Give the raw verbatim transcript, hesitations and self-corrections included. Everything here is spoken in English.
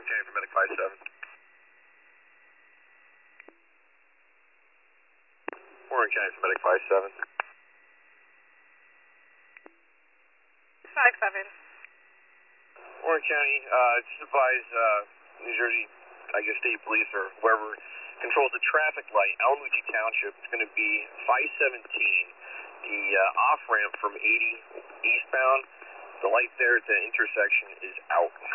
County for Medic five seven. Warren County for Medic five seven. five seven. Warren County, uh, just advise uh, New Jersey, I guess State Police or whoever controls the traffic light, Alamuji Township. It's going to be five seventeen, the uh, off-ramp from eighty eastbound. The light there at the intersection is out.